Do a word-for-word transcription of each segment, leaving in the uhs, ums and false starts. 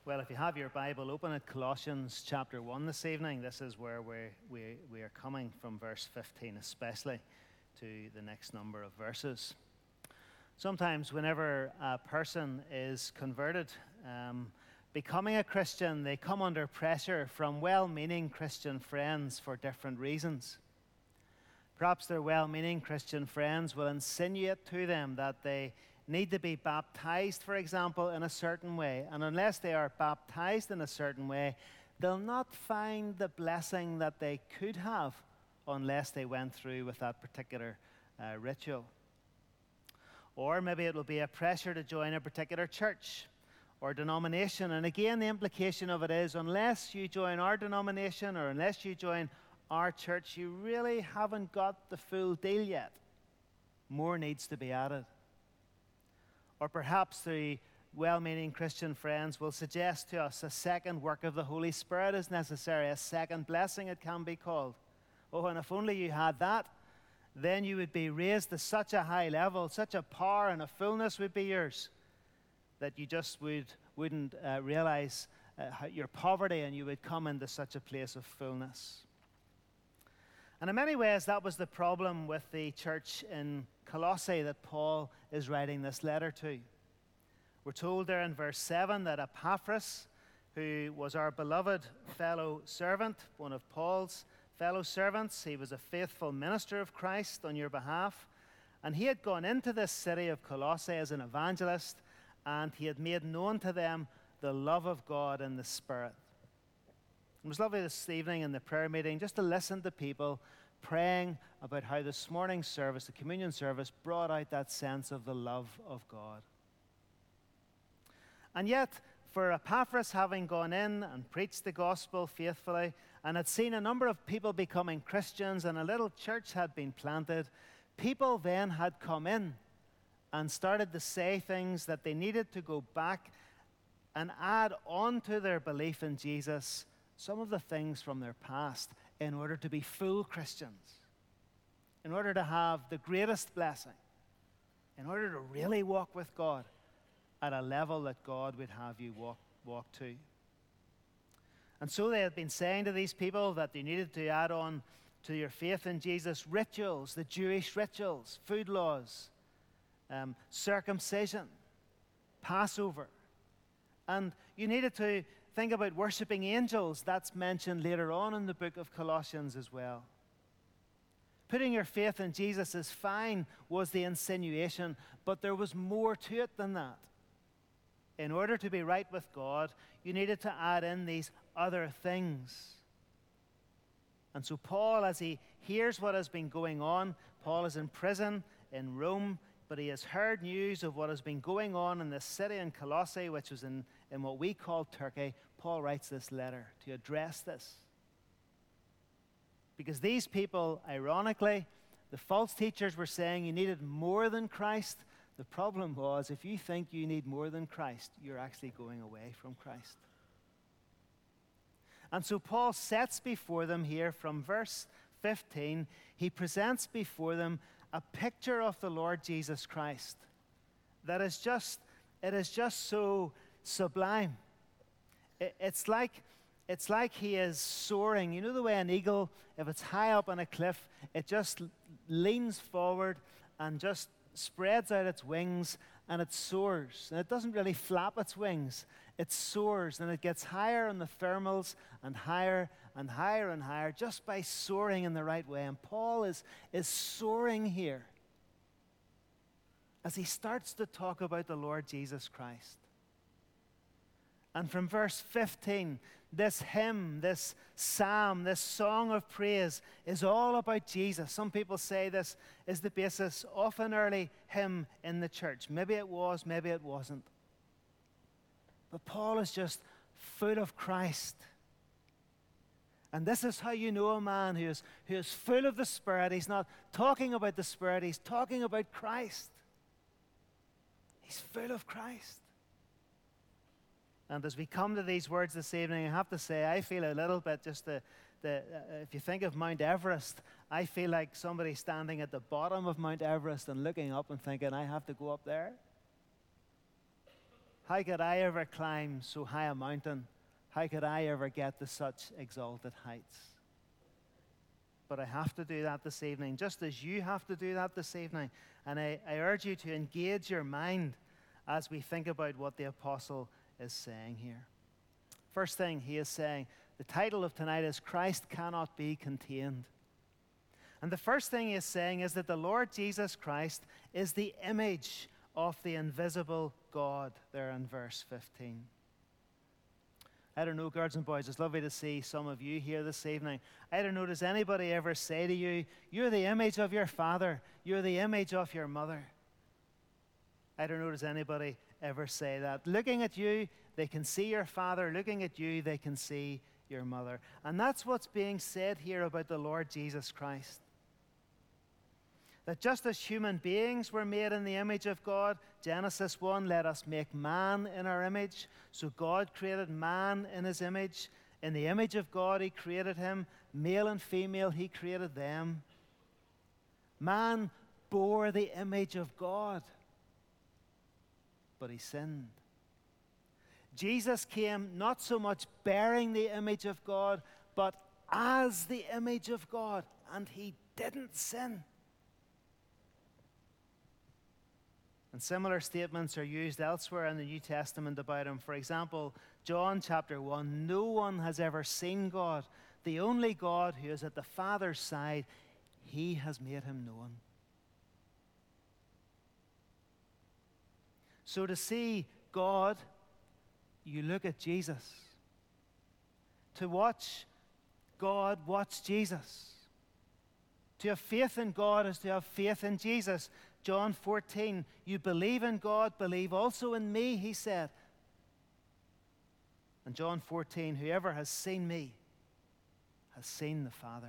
Well, if you have your Bible open at Colossians chapter one this evening, this is where we we we are coming from verse fifteen especially to the next number of verses. Sometimes whenever a person is converted, um, becoming a Christian, they come under pressure from well-meaning Christian friends for different reasons. Perhaps their well-meaning Christian friends will insinuate to them that they need to be baptized, for example, in a certain way. And unless they are baptized in a certain way, they'll not find the blessing that they could have unless they went through with that particular uh, ritual. Or maybe it will be a pressure to join a particular church or denomination. And again, the implication of it is, unless you join our denomination or unless you join our church, you really haven't got the full deal yet. More needs to be added. Or perhaps the well-meaning Christian friends will suggest to us a second work of the Holy Spirit is necessary, a second blessing it can be called. Oh, and if only you had that, then you would be raised to such a high level, such a power and a fullness would be yours, that you just would, wouldn't uh, realize uh, your poverty, and you would come into such a place of fullness. And in many ways, that was the problem with the church in Colossae that Paul is writing this letter to. We're told there in verse seven that Epaphras, who was our beloved fellow servant, one of Paul's fellow servants, he was a faithful minister of Christ on your behalf, and he had gone into this city of Colossae as an evangelist, and he had made known to them the love of God in the Spirit. It was lovely this evening in the prayer meeting just to listen to people praying about how this morning's service, the communion service, brought out that sense of the love of God. And yet, for Epaphras having gone in and preached the gospel faithfully and had seen a number of people becoming Christians and a little church had been planted, people then had come in and started to say things that they needed to go back and add on to their belief in Jesus some of the things from their past in order to be full Christians, in order to have the greatest blessing, in order to really walk with God at a level that God would have you walk, walk to. And so they had been saying to these people that they needed to add on to your faith in Jesus rituals, the Jewish rituals, food laws, um, circumcision, Passover. And you needed to think about worshiping angels. That's mentioned later on in the book of Colossians as well. Putting your faith in Jesus is fine, was the insinuation, but there was more to it than that. In order to be right with God, you needed to add in these other things. And so Paul, as he hears what has been going on, Paul is in prison in Rome, but he has heard news of what has been going on in this city in Colossae, which was in, in what we call Turkey. Paul writes this letter to address this. Because these people, ironically, the false teachers were saying you needed more than Christ. The problem was, if you think you need more than Christ, you're actually going away from Christ. And so Paul sets before them here from verse fifteen, he presents before them a picture of the Lord Jesus Christ that is just, it is just so sublime. It, it's like, it's like he is soaring. You know the way an eagle, if it's high up on a cliff, it just leans forward and just spreads out its wings and it soars. And it doesn't really flap its wings. It soars and it gets higher on the thermals and higher and higher and higher just by soaring in the right way. And Paul is, is soaring here as he starts to talk about the Lord Jesus Christ. And from verse fifteen, this hymn, this psalm, this song of praise is all about Jesus. Some people say this is the basis of an early hymn in the church. Maybe it was, maybe it wasn't. But Paul is just full of Christ. And this is how you know a man who is, who is full of the Spirit. He's not talking about the Spirit, he's talking about Christ. He's full of Christ. And as we come to these words this evening, I have to say, I feel a little bit just the, the uh, if you think of Mount Everest, I feel like somebody standing at the bottom of Mount Everest and looking up and thinking, I have to go up there. How could I ever climb so high a mountain? How could I ever get to such exalted heights? But I have to do that this evening, just as you have to do that this evening. And I, I urge you to engage your mind as we think about what the apostle is saying here. First thing he is saying, the title of tonight is Christ Cannot Be Contained. And the first thing he is saying is that the Lord Jesus Christ is the image of the invisible God, there in verse fifteen. I don't know, girls and boys, it's lovely to see some of you here this evening. I don't know, does anybody ever say to you, you're the image of your father, you're the image of your mother? I don't know, does anybody ever say that? Looking at you, they can see your father. Looking at you, they can see your mother. And that's what's being said here about the Lord Jesus Christ. That just as human beings were made in the image of God, Genesis one, let us make man in our image. So God created man in his image. In the image of God, he created him. Male and female, he created them. Man bore the image of God, but he sinned. Jesus came not so much bearing the image of God, but as the image of God, and he didn't sin. And similar statements are used elsewhere in the New Testament about him. For example, John chapter one, no one has ever seen God. The only God who is at the Father's side, he has made him known. So to see God, you look at Jesus. To watch God, watch Jesus. To have faith in God is to have faith in Jesus. John fourteen, you believe in God, believe also in me, he said. And John fourteen, whoever has seen me has seen the Father.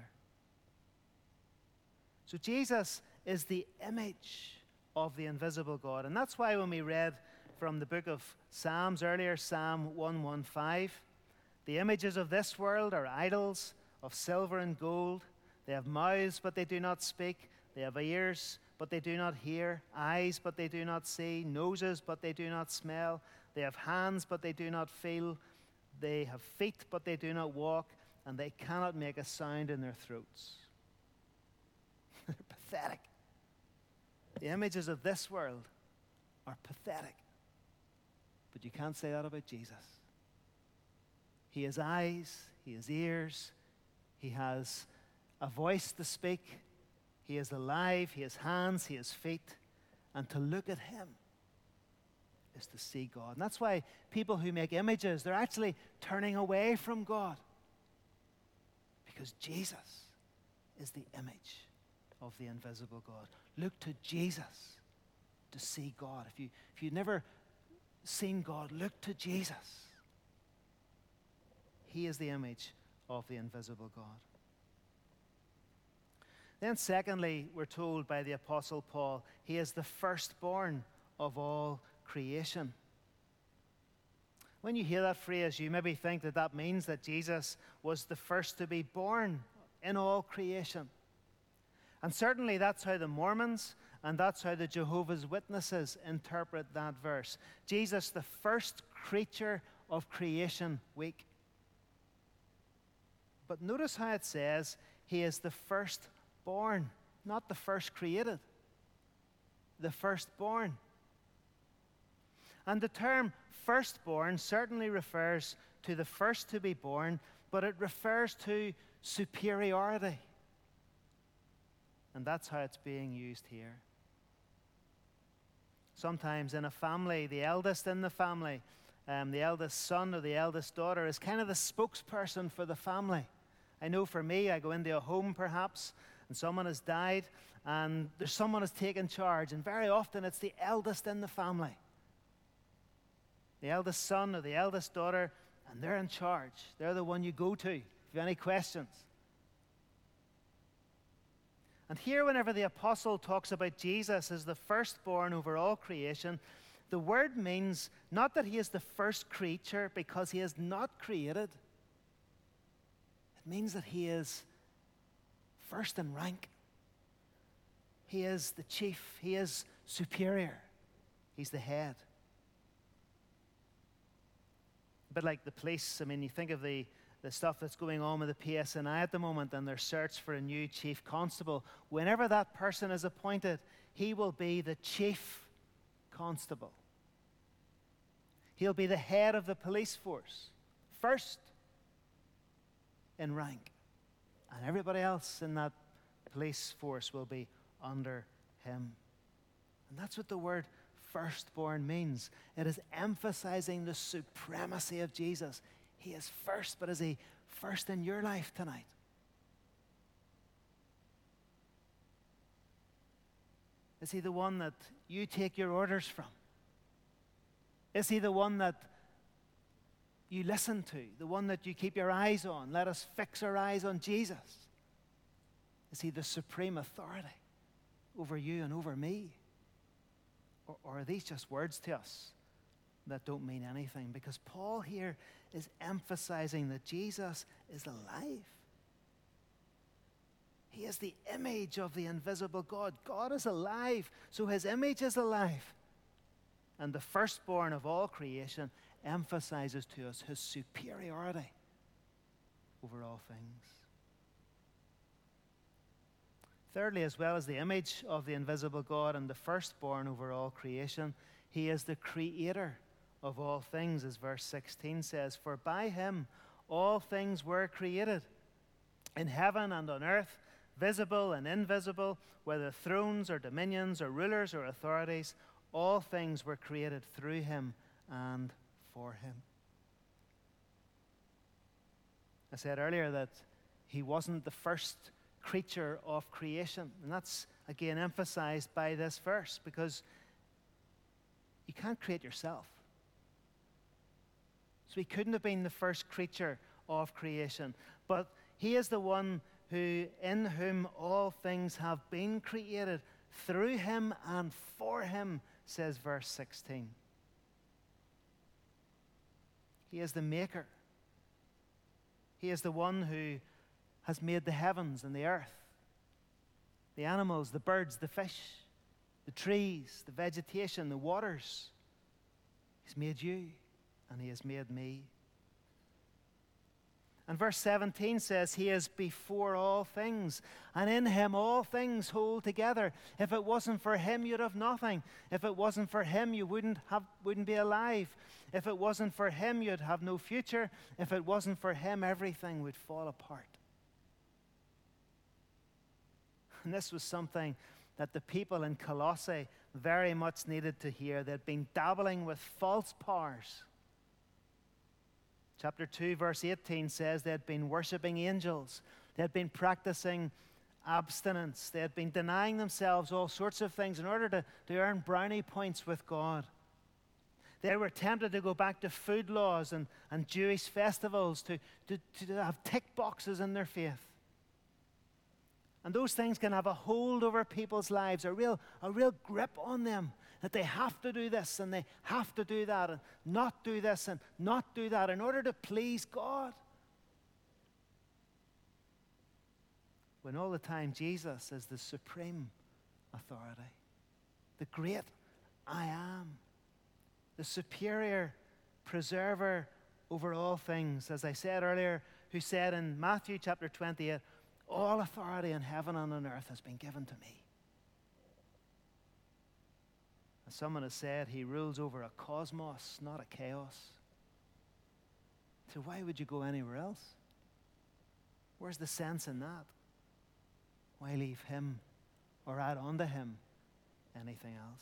So Jesus is the image of the invisible God. And that's why when we read from the book of Psalms earlier, Psalm one fifteen, the images of this world are idols of silver and gold. They have mouths, but they do not speak. They have ears, but they do not hear, eyes, but they do not see, noses, but they do not smell. They have hands, but they do not feel. They have feet, but they do not walk, and they cannot make a sound in their throats. They're pathetic. The images of this world are pathetic. But you can't say that about Jesus. He has eyes, he has ears, he has a voice to speak. He is alive, he has hands, he has feet. And to look at him is to see God. And that's why people who make images, they're actually turning away from God. Because Jesus is the image of the invisible God. Look to Jesus to see God. If you, if you've never seen God, look to Jesus. He is the image of the invisible God. Then secondly, we're told by the Apostle Paul, he is the firstborn of all creation. When you hear that phrase, you maybe think that that means that Jesus was the first to be born in all creation. And certainly that's how the Mormons and that's how the Jehovah's Witnesses interpret that verse. Jesus, the first creature of creation week. But notice how it says he is the firstborn. Born, not the first created, the firstborn. And the term firstborn certainly refers to the first to be born, but it refers to superiority. And that's how it's being used here. Sometimes in a family, the eldest in the family, um, the eldest son or the eldest daughter is kind of the spokesperson for the family. I know for me, I go into a home perhaps, and someone has died, and there's someone who's taken charge, and very often it's the eldest in the family. The eldest son or the eldest daughter, and they're in charge. They're the one you go to if you have any questions. And here, whenever the apostle talks about Jesus as the firstborn over all creation, the word means not that he is the first creature because he is not created. It means that he is first in rank. He is the chief. He is superior. He's the head. bit like the police. I mean, you think of the, the stuff that's going on with the P S N I at the moment and their search for a new chief constable. Whenever that person is appointed, he will be the chief constable. He'll be the head of the police force, first in rank. And everybody else in that police force will be under him. And that's what the word firstborn means. It is emphasizing the supremacy of Jesus. He is first, but is he first in your life tonight? Is he the one that you take your orders from? Is he the one that you listen to, the one that you keep your eyes on? Let us fix our eyes on Jesus. Is he the supreme authority over you and over me? Or, or are these just words to us that don't mean anything? Because Paul here is emphasizing that Jesus is alive. He is the image of the invisible God. God is alive, so his image is alive. And the firstborn of all creation emphasizes to us his superiority over all things. Thirdly, as well as the image of the invisible God and the firstborn over all creation, he is the creator of all things, as verse sixteen says. For by him all things were created, in heaven and on earth, visible and invisible, whether thrones or dominions or rulers or authorities. All things were created through him and for him. I said earlier that he wasn't the first creature of creation. And that's, again, emphasized by this verse, because you can't create yourself. So he couldn't have been the first creature of creation. But he is the one who, in whom all things have been created, through him and for him, says verse sixteen. He is the maker. He is the one who has made the heavens and the earth, the animals, the birds, the fish, the trees, the vegetation, the waters. He's made you, and he has made me. And verse seventeen says, he is before all things, and in him all things hold together. If it wasn't for him, you'd have nothing. If it wasn't for him, you wouldn't have, wouldn't be alive. If it wasn't for him, you'd have no future. If it wasn't for him, everything would fall apart. And this was something that the people in Colossae very much needed to hear. They'd been dabbling with false powers. Chapter two, verse eighteen says they had been worshipping angels. They had been practicing abstinence. They had been denying themselves all sorts of things in order to, to earn brownie points with God. They were tempted to go back to food laws and, and Jewish festivals to, to, to have tick boxes in their faith. And those things can have a hold over people's lives, a real, a real grip on them, that they have to do this and they have to do that and not do this and not do that in order to please God. When all the time Jesus is the supreme authority, the great I am, the superior preserver over all things. As I said earlier, who said in Matthew chapter twenty-eight, all authority in heaven and on earth has been given to me. As someone has said, he rules over a cosmos, not a chaos. So why would you go anywhere else? Where's the sense in that? Why leave him or add on to him anything else?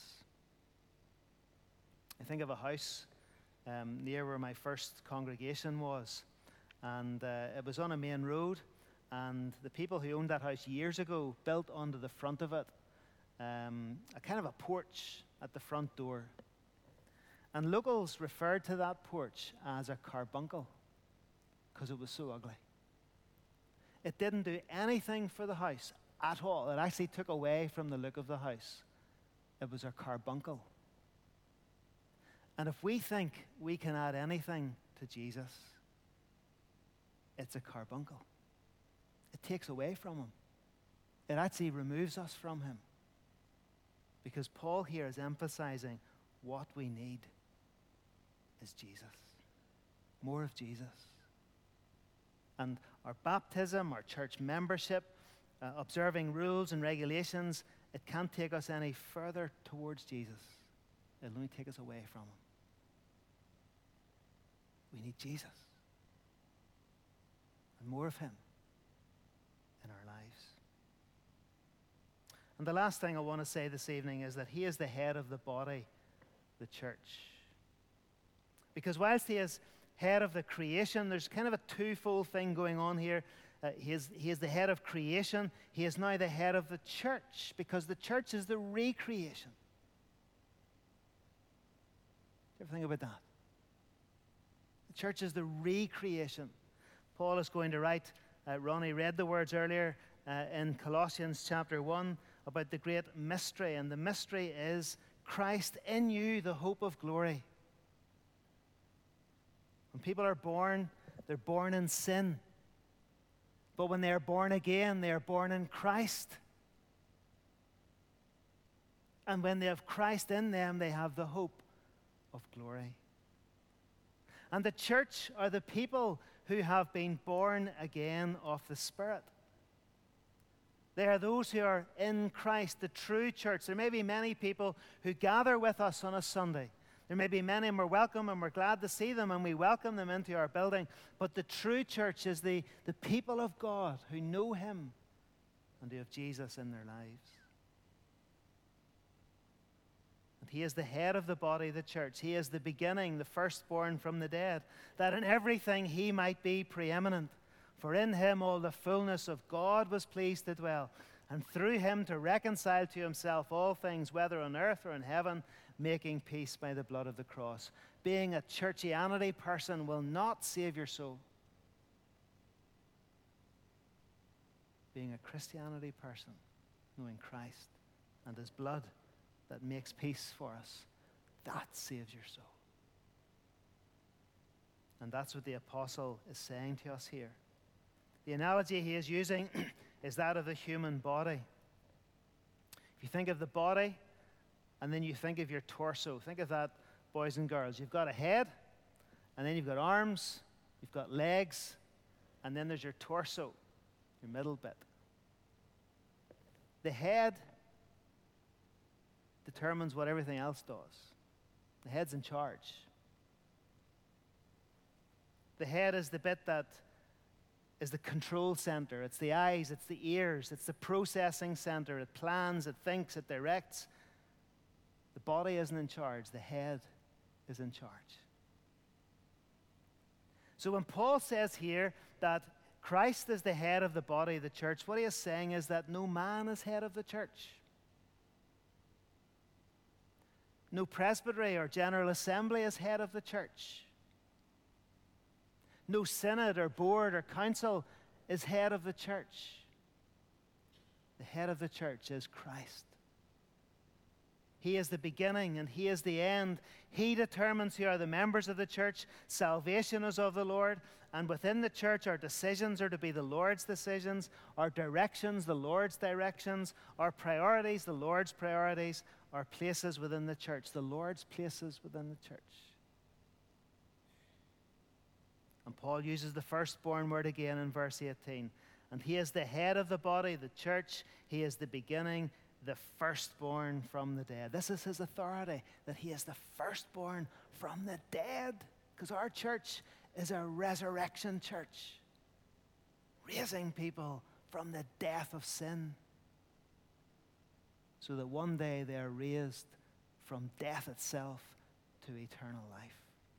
I think of a house um, near where my first congregation was, and uh, it was on a main road, and the people who owned that house years ago built onto the front of it um, a kind of a porch at the front door. And locals referred to that porch as a carbuncle because it was so ugly. It didn't do anything for the house at all. It actually took away from the look of the house. It was a carbuncle. And if we think we can add anything to Jesus, it's a carbuncle. It takes away from him. It actually removes us from him. Because Paul here is emphasizing what we need is Jesus. more of Jesus. And our baptism, our church membership, uh, observing rules and regulations, it can't take us any further towards Jesus. It'll only take us away from him. We need Jesus and more of him in our lives. And the last thing I want to say this evening is that he is the head of the body, the church. Because whilst he is head of the creation, there's kind of a twofold thing going on here. Uh, he, is, he is the head of creation. He is now the head of the church, because the church is the recreation. Do you ever think about that? The church is the recreation. Paul is going to write, uh, Ronnie read the words earlier uh, in Colossians chapter one about the great mystery, and the mystery is Christ in you, the hope of glory. When people are born, they're born in sin. But when they are born again, they are born in Christ. And when they have Christ in them, they have the hope of glory. And the church are the people who have been born again of the Spirit. They are those who are in Christ, the true church. There may be many people who gather with us on a Sunday. There may be many, and we're welcome, and we're glad to see them, and we welcome them into our building. But the true church is the, the people of God who know him and who have Jesus in their lives. And he is the head of the body, the church. He is the beginning, the firstborn from the dead, that in everything he might be preeminent. For in him all the fullness of God was pleased to dwell, and through him to reconcile to himself all things, whether on earth or in heaven, making peace by the blood of the cross. Being a churchianity person will not save your soul. Being a Christianity person, knowing Christ and his blood that makes peace for us, that saves your soul. And that's what the apostle is saying to us here. The analogy he is using is that of the human body. If you think of the body, and then you think of your torso. Think of that, boys and girls. You've got a head, and then you've got arms, you've got legs, and then there's your torso, your middle bit. The head determines what everything else does. The head's in charge. The head is the bit that is the control center. It's the eyes, it's the ears, it's the processing center. It plans, it thinks, it directs. The body isn't in charge. The head is in charge. So when Paul says here that Christ is the head of the body of the church, what he is saying is that no man is head of the church. No presbytery or general assembly is head of the church. No synod or board or council is head of the church. The head of the church is Christ. He is the beginning and he is the end. He determines who are the members of the church. Salvation is of the Lord. And within the church, our decisions are to be the Lord's decisions. Our directions, the Lord's directions. Our priorities, the Lord's priorities. Our places within the church, the Lord's places within the church. And Paul uses the firstborn word again in verse eighteen. And he is the head of the body, the church. He is the beginning, the firstborn from the dead. This is his authority, that he is the firstborn from the dead. Because our church is a resurrection church, raising people from the death of sin, so that one day they are raised from death itself to eternal life.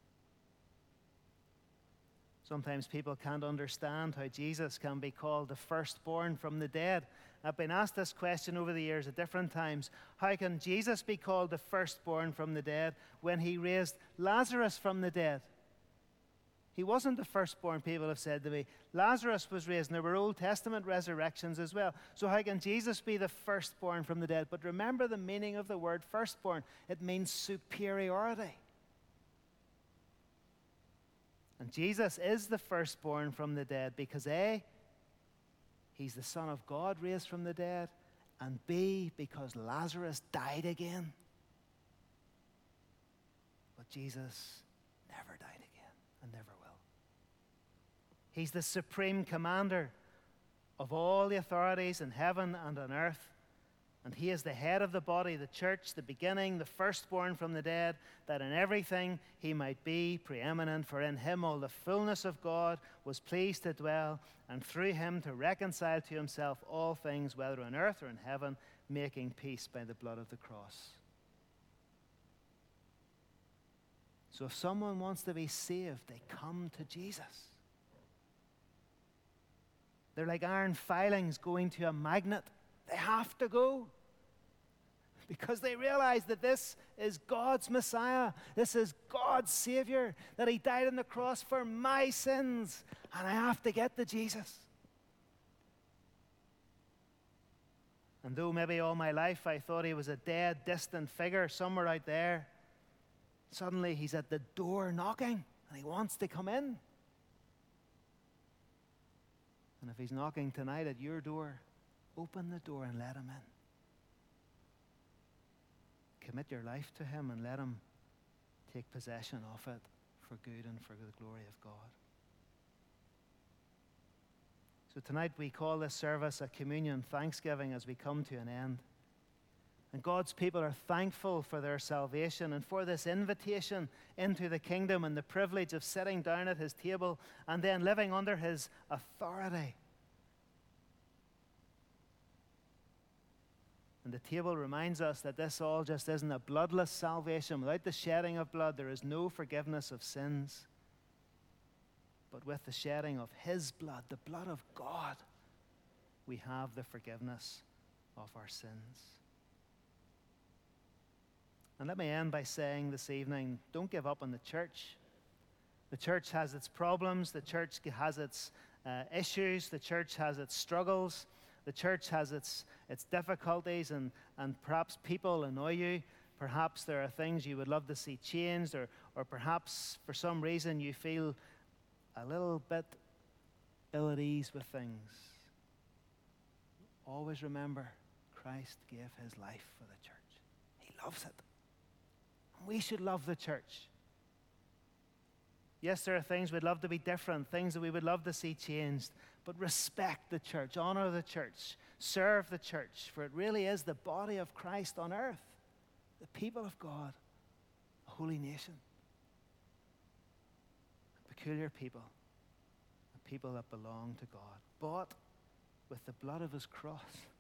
Sometimes people can't understand how Jesus can be called the firstborn from the dead. I've been asked this question over the years at different times. How can Jesus be called the firstborn from the dead when he raised Lazarus from the dead? He wasn't the firstborn, people have said to me. Lazarus was raised, and there were Old Testament resurrections as well. So how can Jesus be the firstborn from the dead? But remember the meaning of the word firstborn. It means superiority. And Jesus is the firstborn from the dead because A, he's the Son of God raised from the dead, and B, because Lazarus died again. But Jesus never died again and never will. He's the supreme commander of all the authorities in heaven and on earth. And he is the head of the body, the church, the beginning, the firstborn from the dead, that in everything he might be preeminent. For in him all the fullness of God was pleased to dwell, and through him to reconcile to himself all things, whether on earth or in heaven, making peace by the blood of the cross. So if someone wants to be saved, they come to Jesus. They're like iron filings going to a magnet. They have to go because they realize that this is God's Messiah. This is God's Savior, that he died on the cross for my sins, and I have to get to Jesus. And though maybe all my life I thought he was a dead, distant figure somewhere out there, suddenly he's at the door knocking, and he wants to come in. And if he's knocking tonight at your door, open the door and let him in. Commit your life to him and let him take possession of it for good and for the glory of God. So tonight we call this service a communion thanksgiving as we come to an end. And God's people are thankful for their salvation and for this invitation into the kingdom and the privilege of sitting down at his table and then living under his authority. And the table reminds us that this all just isn't a bloodless salvation. Without the shedding of blood, there is no forgiveness of sins. But with the shedding of his blood, the blood of God, we have the forgiveness of our sins. And let me end by saying this evening, don't give up on the church. The church has its problems. The church has its uh, issues. The church has its struggles. The church has its, its difficulties, and, and perhaps people annoy you. Perhaps there are things you would love to see changed, or, or perhaps for some reason you feel a little bit ill at ease with things. Always remember, Christ gave his life for the church. He loves it. And we should love the church. Yes, there are things we'd love to be different, things that we would love to see changed, but respect the church, honor the church, serve the church, for it really is the body of Christ on earth, the people of God, a holy nation, a peculiar people, a people that belong to God, bought with the blood of his cross.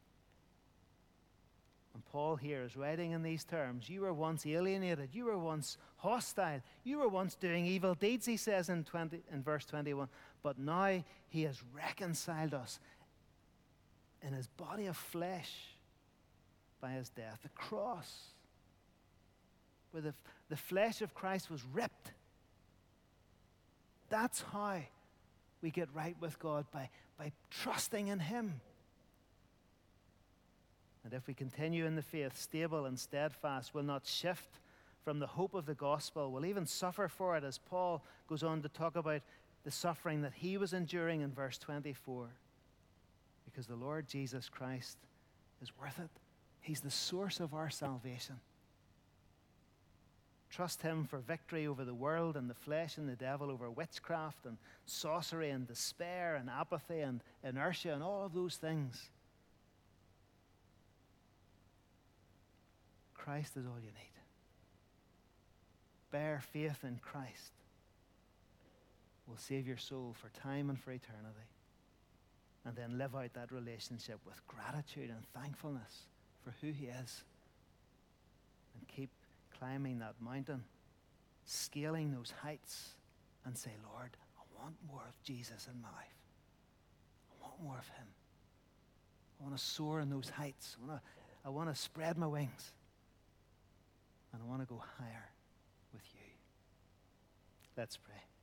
And Paul here is writing in these terms. You were once alienated. You were once hostile. You were once doing evil deeds, he says in, twenty, in verse twenty-one. But now he has reconciled us in his body of flesh by his death. The cross, where the, the flesh of Christ was ripped. That's how we get right with God, by, by trusting in him. And if we continue in the faith, stable and steadfast, will not shift from the hope of the gospel, will even suffer for it, as Paul goes on to talk about the suffering that he was enduring in verse twenty-four. Because the Lord Jesus Christ is worth it. He's the source of our salvation. Trust him for victory over the world and the flesh and the devil, over witchcraft and sorcery and despair and apathy and inertia and all of those things. Christ is all you need. Bear faith in Christ will save your soul for time and for eternity. And then live out that relationship with gratitude and thankfulness for who he is. And keep climbing that mountain, scaling those heights, and say, Lord, I want more of Jesus in my life. I want more of him. I want to soar in those heights. I want to, I want to spread my wings. And I want to go higher with you. Let's pray.